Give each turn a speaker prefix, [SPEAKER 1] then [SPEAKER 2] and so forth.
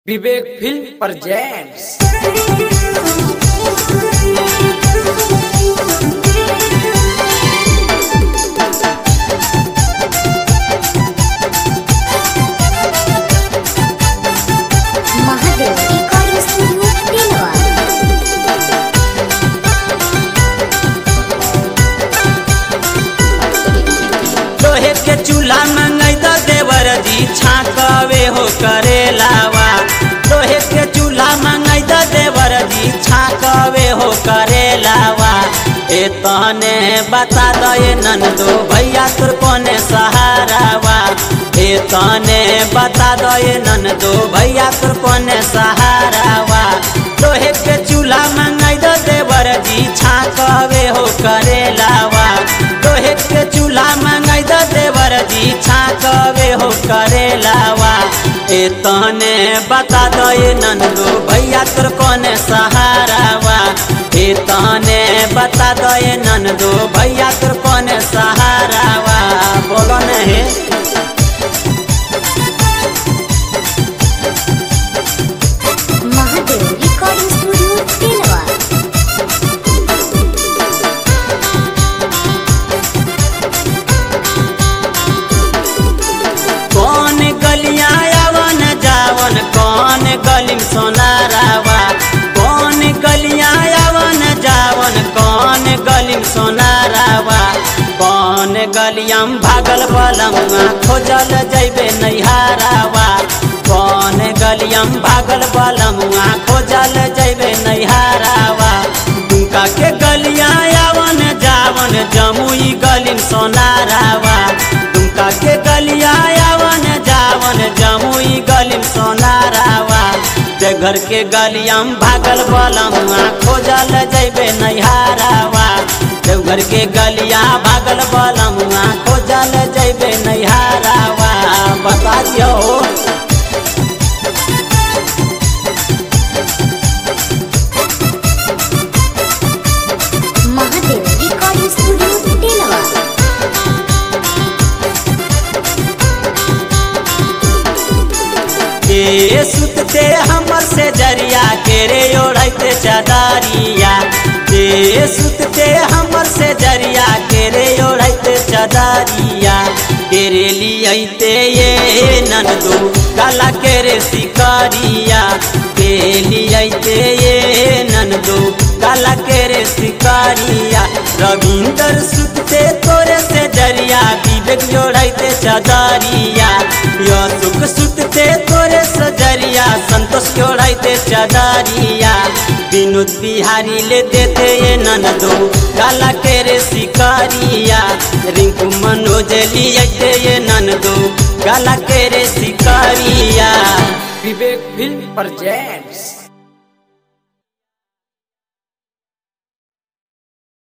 [SPEAKER 1] विवेक film presents.
[SPEAKER 2] Mahadev recording studio Telwa.
[SPEAKER 3] लोहे के चूल्हा मंगाई द देवर जी छाकवे हो करेलावा। लोहे के चूल्हा मंगाई द देवर जी छाकवे हो करेलावा। ए तने बता दो ये नंदो भैया तोर कोने सहारावा। ए तने बता दो ये नंदो भैया तोर कोने सहारावा। लोहे के चूल्हा मंगाई द देवर जी छाकवे हो करेलावा। लोहे के चूल्हा मंगाई द देवर जी छाकवे हो करेलावा। ए तने बता दो ये नंदो भैया तोर कोने सहारावा। ए तने बता दो ये नंदो भैया तोर कोने सहारावा। बोलो नहीं
[SPEAKER 2] महादेव रिकॉर्डिंग स्टूडियो तेलवा।
[SPEAKER 3] कौन गलियां आवन जावन कौन गली में सोनारावा। कौन गलियां आवन जावन कौन गली में सोनारावा। कौन गलियां भागल बलमुआ खोजल जैबे नैहारावा। कौन गलियां भागल बलमुआ खोजल जैबे नैहारावा। दुका के गलियां आवन जावन जमुई गली में सोनारावा। दुका के गलियां आवन जावन जमुई गली में सोनारावा। ते घर के गलियां भागल बलमुआ खोजल जैबे नैहारावा। देवघर के गलियां भागल बलमुआ खोजल जैबे नैहारावा। बता दियो
[SPEAKER 2] महादेव रिकॉर्डिंग स्टूडियो तेलवा।
[SPEAKER 3] के सुतते हमर से जरिया के रे ओढ़ते चदारिया। के सुतते हमर से जरिया के रे ओढ़ते चदारिया। तेरे लियते ये नंदो काला के रे शिकारिया। के लियते ये नंदो काला के रे शिकारिया। रविंदर सुतते तोरे से जरिया विवेक जोड़ते चदारिया। यो सुख सुतते तोरे सजरिया संतोष जोड़ते चदारिया। विनोद बिहारी ले देते ये नंदो काला के रे शिकारिया। रिंकू मनोज लियते ये नंदो काला के रे शिकारिया।
[SPEAKER 1] विवेक फिल्म प्रेजेंट्स।